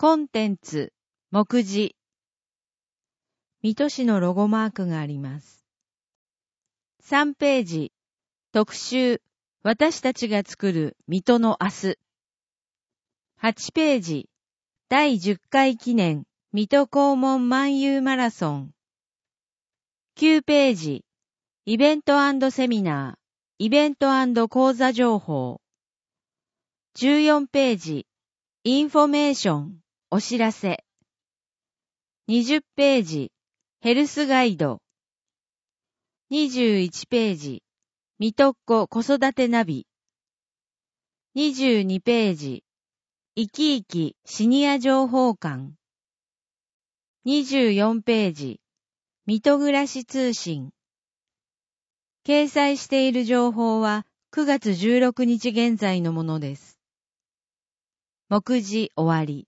コンテンツ、目次。水戸市のロゴマークがあります。3ページ、特集、私たちが作る水戸の明日。8ページ、第10回記念、水戸黄門漫遊マラソン。9ページ、イベント&セミナー、イベント&講座情報。14ページ、インフォメーション、お知らせ。20ページ、ヘルスガイド。21ページ、水戸っ子子育てナビ。22ページ、いきいきシニア情報館。24ページ、水戸暮らし通信。掲載している情報は9月16日現在のものです。目次終わり。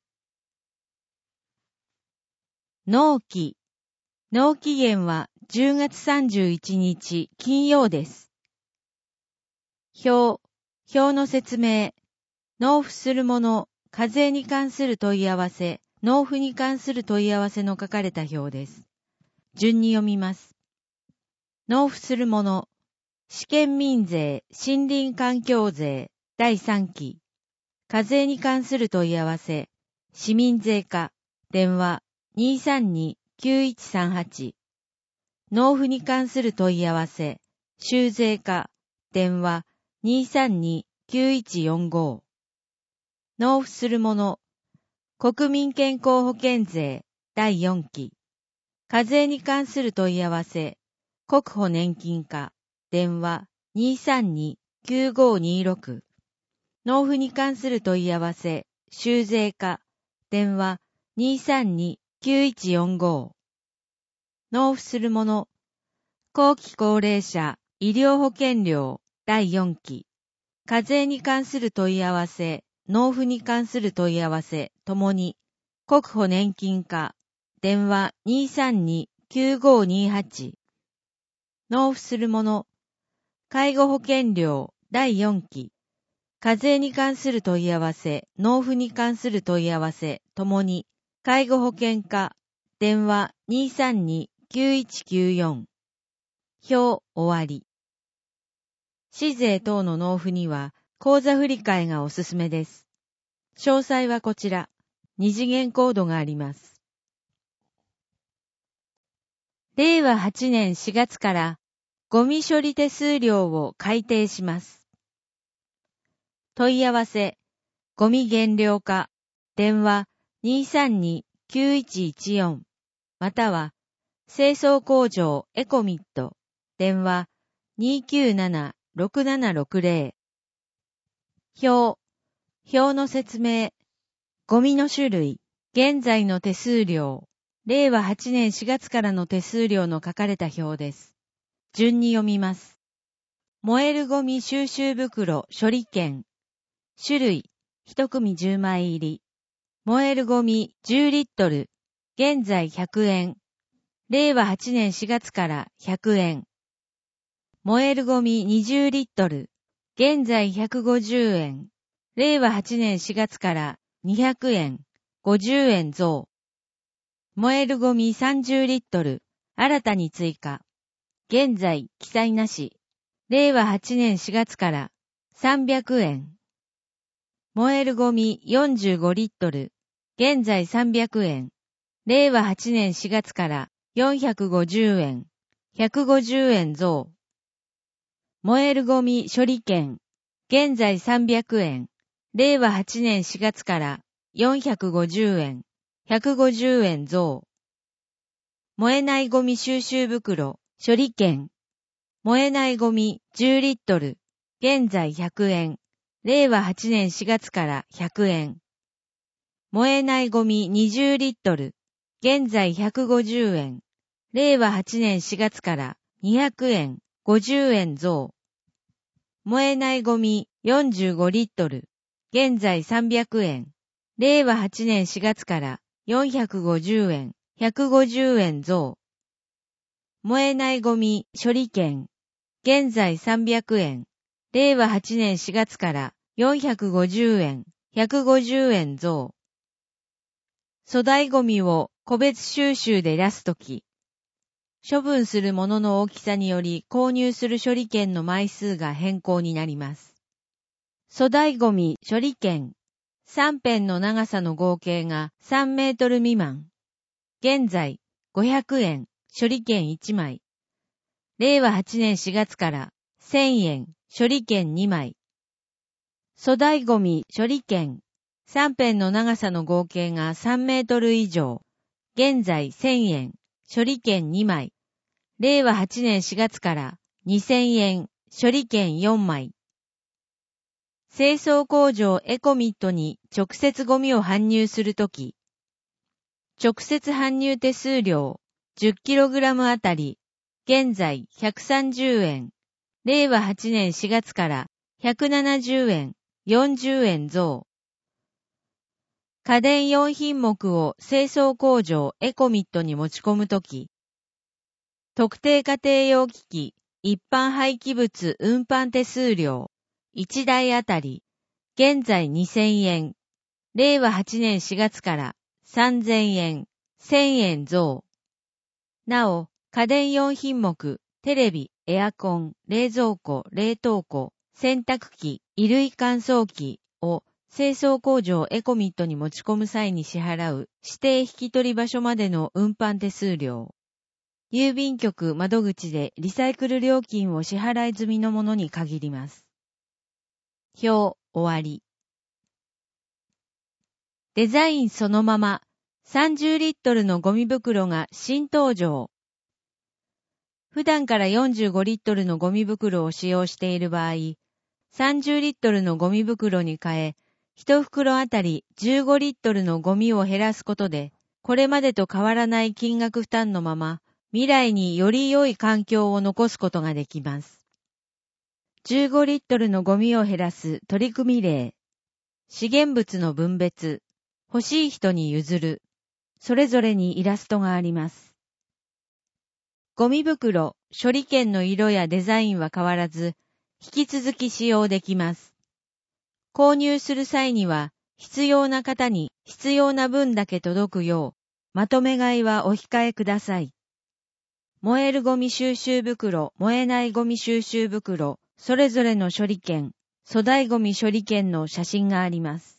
納期。納期限は10月31日金曜です。表の説明。納付するもの、課税に関する問い合わせ、納付に関する問い合わせの書かれた表です。順に読みます。納付するもの、試験民税、森林環境税、第3期。課税に関する問い合わせ、市民税課、電話、232-9138。納付に関する問い合わせ、州税課、電話、232-9145。納付するもの、国民健康保険税、第4期。課税に関する問い合わせ、国保年金課、電話、232-9526。納付に関する問い合わせ、州税課、電話、232-9145。納付するもの、後期高齢者、医療保険料、第4期。課税に関する問い合わせ、納付に関する問い合わせ、ともに、国保年金課、電話232-9528。納付するもの、介護保険料、第4期。課税に関する問い合わせ、納付に関する問い合わせ、ともに、介護保険課、電話232-9194。表終わり。市税等の納付には、口座振替がおすすめです。詳細はこちら、二次元コードがあります。令和8年4月から、ゴミ処理手数料を改定します。問い合わせ、ゴミ減量課、電話232-9114、または、清掃工場エコミット、電話297-6760。表の説明。ゴミの種類、現在の手数料、令和8年4月からの手数料の書かれた表です。順に読みます。燃えるゴミ収集袋処理券。種類、1組10枚入り。燃えるゴミ10リットル、現在100円。令和8年4月から100円。燃えるゴミ20リットル、現在150円。令和8年4月から200円、50円増。燃えるゴミ30リットル、新たに追加。現在記載なし。令和8年4月から300円。燃えるゴミ45リットル、現在300円。令和8年4月から450円、150円増。燃えるゴミ処理券、現在300円。令和8年4月から450円、150円増。燃えないゴミ収集袋、処理券。燃えないゴミ10リットル、現在100円。令和8年4月から100円。燃えないゴミ20リットル、現在150円。令和8年4月から200円、50円増。燃えないゴミ45リットル、現在300円。令和8年4月から450円、150円増。燃えないゴミ処理券。現在300円。令和8年4月から450円、150円増。 粗大ゴミを個別収集で出すとき、処分するものの大きさにより購入する処理券の枚数が変更になります。粗大ゴミ処理券3辺の長さの合計が3メートル未満。現在500円処理券1枚。令和8年4月から1000円処理券2枚。粗大ゴミ処理券3辺の長さの合計が3メートル以上。現在1000円処理券2枚。令和8年4月から2000円処理券4枚。清掃工場エコミットに直接ゴミを搬入するとき、直接搬入手数料 10kg あたり、現在130円。令和8年4月から170円、40円増。家電4品目を清掃工場エコミットに持ち込むとき、特定家庭用機器、一般廃棄物運搬手数料、1台あたり、現在2000円。令和8年4月から3000円、1000円増。なお、家電4品目、テレビ、エアコン、冷蔵庫、冷凍庫、洗濯機、衣類乾燥機を清掃工場エコミットに持ち込む際に支払う指定引き取り場所までの運搬手数料。郵便局窓口でリサイクル料金を支払い済みのものに限ります。表、終わり。デザインそのまま、30リットルのゴミ袋が新登場。普段から45リットルのゴミ袋を使用している場合、30リットルのゴミ袋に変え、1袋あたり15リットルのゴミを減らすことで、これまでと変わらない金額負担のまま、未来により良い環境を残すことができます。15リットルのゴミを減らす取り組み例。資源物の分別。欲しい人に譲る。それぞれにイラストがあります。ゴミ袋、処理券の色やデザインは変わらず、引き続き使用できます。購入する際には、必要な方に必要な分だけ届くよう、まとめ買いはお控えください。燃えるゴミ収集袋、燃えないゴミ収集袋、それぞれの処理券、粗大ゴミ処理券の写真があります。